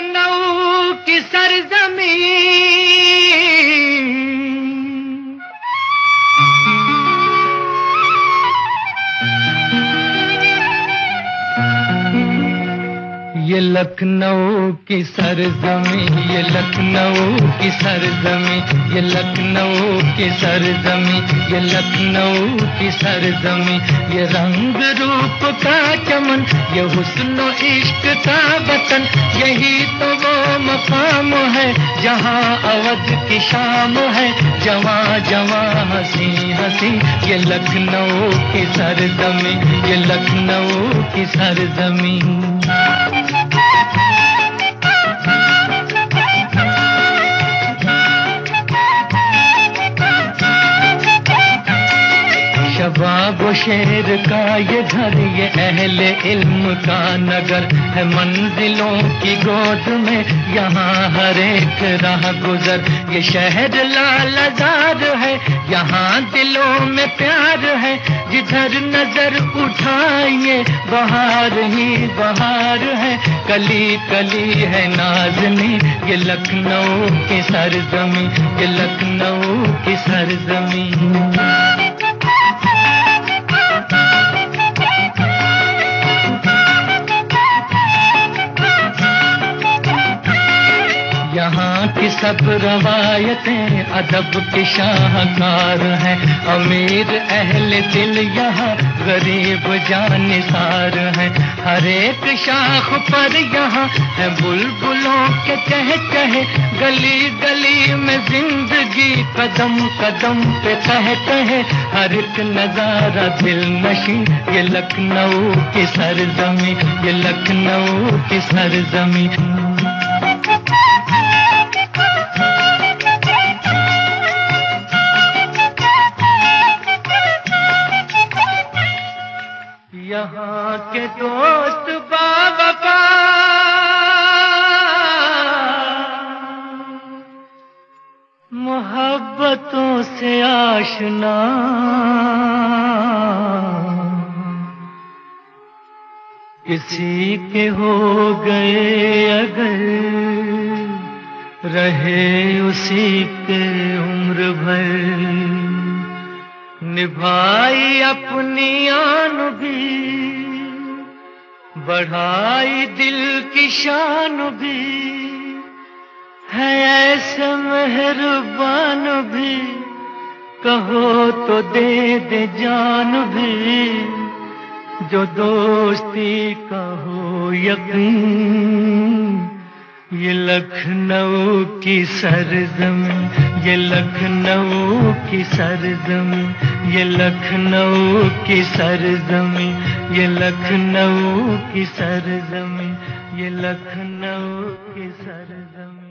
लखनऊ की सरजमीं, ये लखनऊ की सरजमीं, ये लखनऊ की सरजमीं, ये लखनऊ की सरजमीं, ये लखनऊ की सरजमीं, ये रंग रूप का चमन, ये हुस्न इश्क का वतन, यही तो वो मकाम है जहाँ अवध की शाम है, जवां जवां हंसी हंसी, ये लखनऊ की सरजमीं, ये लखनऊ की सरजमीं। शबाब शेर का ये घर, ये अहले इल्म का नगर है, मंजिलों की गोद में यहाँ हर एक राह गुजर, ये शहर लालजार है, यहाँ दिलों में प्यार है, जिधर नजर उठाइए बहार ही बहार है, कली कली है नाज़नी, ये लखनऊ की सरजमीं, ये लखनऊ की सरजमीं। यहाँ की सब रवायतें अदब की शाहकार हैं, अमीर अहले दिल यहाँ गरीब जानिसार हैं, हर एक शाख पर यहाँ है बुलबुलों के चहचहे, गली गली में जिंदगी कदम कदम पे कहते हैं, हर एक नजारा दिल नशी, ये लखनऊ की सरजमीं, ये लखनऊ की सरजमीं। यहाँ के दोस्त बावफा, मोहब्बतों से आशना, किसी के हो गए अगर रहे उसी के उम्र भर, निभाई अपनी आन भी, बढ़ाई दिल की शान भी, है ऐसे मेहरबान भी, कहो तो दे दे जान भी, जो दोस्ती का हो यकीन, ये लखनऊ की सरजमीं, ये लखनऊ की सरजमीं, ये लखनऊ की सरजमीं, ये लखनऊ की सरजमीं, ये लखनऊ की सरजमीं।